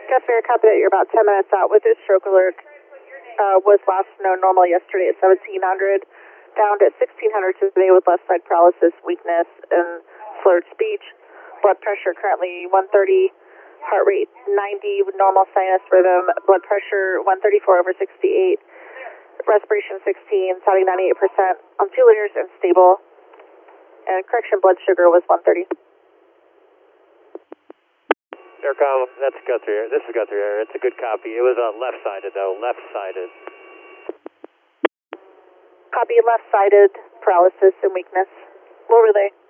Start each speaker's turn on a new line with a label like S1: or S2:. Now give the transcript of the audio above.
S1: Guthrie, copy that you're about 10 minutes out with this stroke alert. Was last known normal yesterday at 1700, down to 1600 today with left side paralysis, weakness, and slurred speech. Blood pressure currently 130, heart rate 90 with normal sinus rhythm, blood pressure 134 over 68, respiration 16, sounding 98% on 2 liters and stable, and correction blood sugar was 130.
S2: Aircom, that's Guthrie. This is Guthrie Air. It's a good copy. It was left-sided though, left-sided.
S1: Copy left-sided paralysis and weakness. What were they?